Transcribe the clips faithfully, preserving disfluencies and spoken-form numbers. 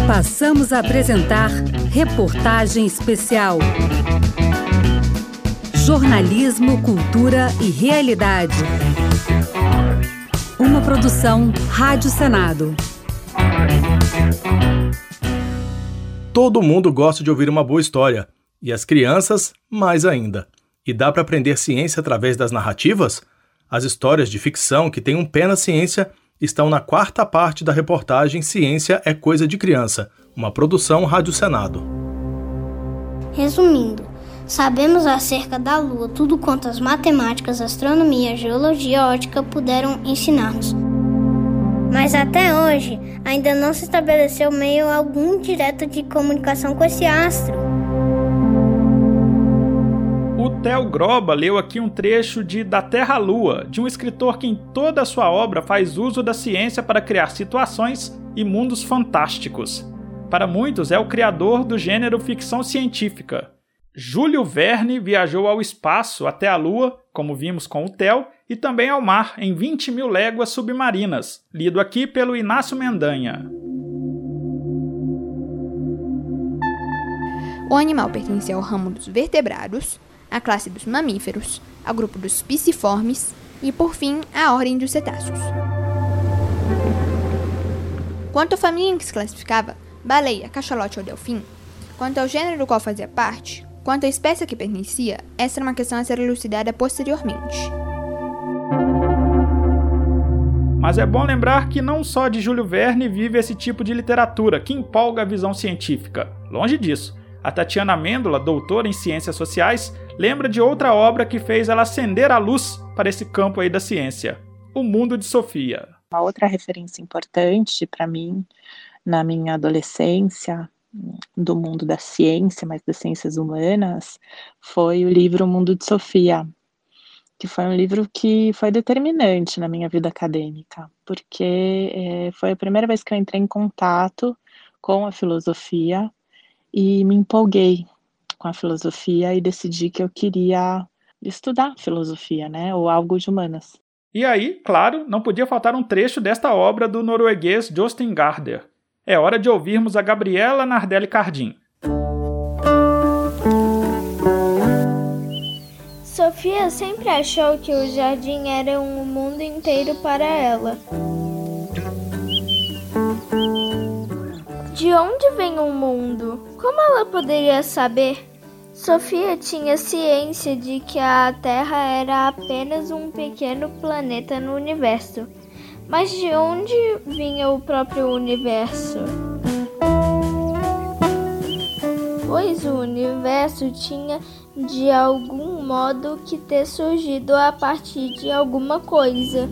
Passamos a apresentar Reportagem Especial. Jornalismo, cultura e realidade. Uma produção Rádio Senado. Todo mundo gosta de ouvir uma boa história, e as crianças mais ainda. E dá para aprender ciência através das narrativas? As histórias de ficção que têm um pé na ciência estão na quarta parte da reportagem Ciência é Coisa de Criança, uma produção Rádio Senado. Resumindo, sabemos acerca da Lua tudo quanto as matemáticas, astronomia, geologia, ótica puderam ensinar-nos. Mas até hoje, ainda não se estabeleceu meio algum direto de comunicação com esse astro. O Theo Groba leu aqui um trecho de Da Terra à Lua, de um escritor que em toda a sua obra faz uso da ciência para criar situações e mundos fantásticos. Para muitos, é o criador do gênero ficção científica. Júlio Verne viajou ao espaço até a Lua, como vimos com o Theo, e também ao mar, em vinte mil léguas submarinas, lido aqui pelo Inácio Mendanha. O animal pertencia ao ramo dos vertebrados, à classe dos mamíferos, ao grupo dos pisciformes e, por fim, à ordem dos cetáceos. Quanto à família em que se classificava, baleia, cachalote ou delfim, quanto ao gênero do qual fazia parte, quanto à espécie a que pertencia, essa era uma questão a ser elucidada posteriormente. Mas é bom lembrar que não só de Júlio Verne vive esse tipo de literatura que empolga a visão científica. Longe disso. A Tatiana Amêndola, doutora em Ciências Sociais, lembra de outra obra que fez ela acender a luz para esse campo aí da ciência, O Mundo de Sofia. Uma outra referência importante para mim, na minha adolescência, do mundo da ciência, mas das ciências humanas, foi o livro O Mundo de Sofia, que foi um livro que foi determinante na minha vida acadêmica, porque é, foi a primeira vez que eu entrei em contato com a filosofia e me empolguei com a filosofia e decidi que eu queria estudar filosofia, né, ou algo de humanas. E aí, claro, não podia faltar um trecho desta obra do norueguês Jostein Gaarder. É hora de ouvirmos a Gabriela Nardelli Cardim. Sofia sempre achou que o jardim era um mundo inteiro para ela. De onde vem o mundo? Como ela poderia saber? Sofia tinha ciência de que a Terra era apenas um pequeno planeta no universo. Mas de onde vinha o próprio universo? Pois o universo tinha de algum modo que ter surgido a partir de alguma coisa.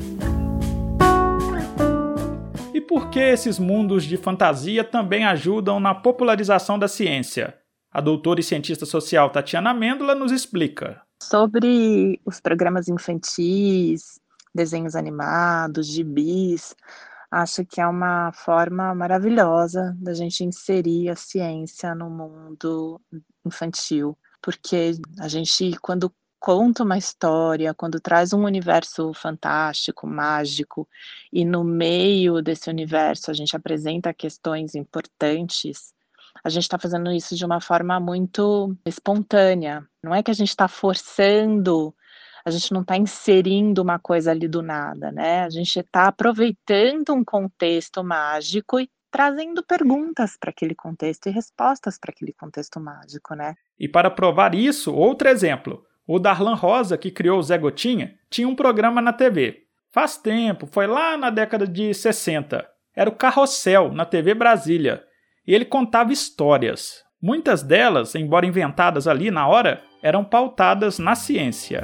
E por que esses mundos de fantasia também ajudam na popularização da ciência? A doutora e cientista social Tatiana Amêndola nos explica. Sobre os programas infantis, desenhos animados, gibis, acho que é uma forma maravilhosa da gente inserir a ciência no mundo infantil, porque a gente, quando conta uma história, quando traz um universo fantástico, mágico, e no meio desse universo a gente apresenta questões importantes, a gente está fazendo isso de uma forma muito espontânea. Não é que a gente está forçando, a gente não está inserindo uma coisa ali do nada, né? A gente está aproveitando um contexto mágico e trazendo perguntas para aquele contexto e respostas para aquele contexto mágico, né? E para provar isso, outro exemplo. O Darlan Rosa, que criou o Zé Gotinha, tinha um programa na T V. Faz tempo, foi lá na década de sessenta. Era o Carrossel, na T V Brasília. E ele contava histórias. Muitas delas, embora inventadas ali na hora, eram pautadas na ciência.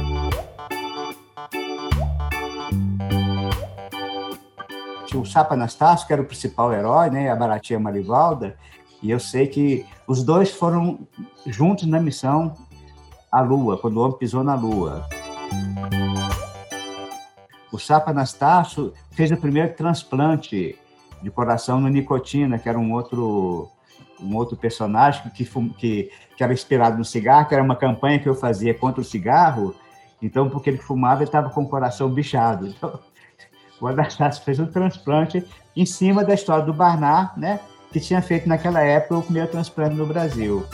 O Sapo Anastácio, que era o principal herói, né, a baratinha Marivalda, e eu sei que os dois foram juntos na missão à Lua, quando o homem pisou na Lua. O Sapo Anastácio fez o primeiro transplante de coração no Nicotina, que era um outro, um outro personagem que, que, que era inspirado no cigarro, que era uma campanha que eu fazia contra o cigarro, então, porque ele fumava, ele estava com o coração bichado. Então, o Anastácio fez um transplante em cima da história do Barnard, né? que tinha feito naquela época o primeiro transplante no Brasil.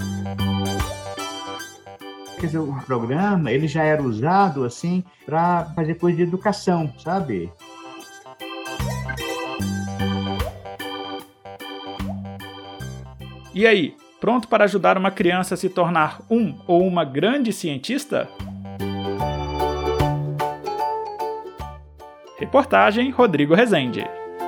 Quer dizer, o programa ele já era usado assim para fazer coisa de educação, sabe? E aí, pronto para ajudar uma criança a se tornar um ou uma grande cientista? Reportagem Rodrigo Rezende.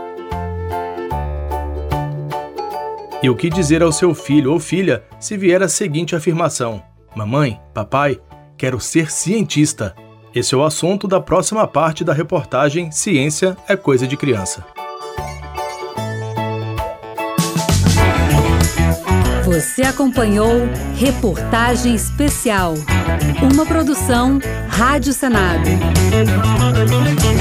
E o que dizer ao seu filho ou filha se vier a seguinte afirmação: mamãe, papai, quero ser cientista. Esse é o assunto da próxima parte da reportagem Ciência é Coisa de Criança. Você acompanhou Reportagem Especial, uma produção Rádio Senado.